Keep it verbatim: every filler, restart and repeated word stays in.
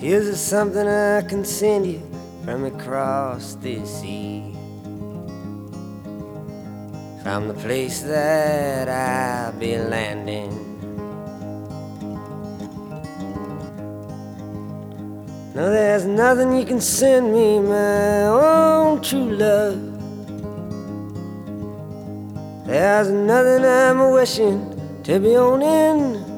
Is there something I can send you from across this sea? From the place that I'll be landing. No, there's nothing you can send me, my own true love. There's nothing I'm wishing to be owning.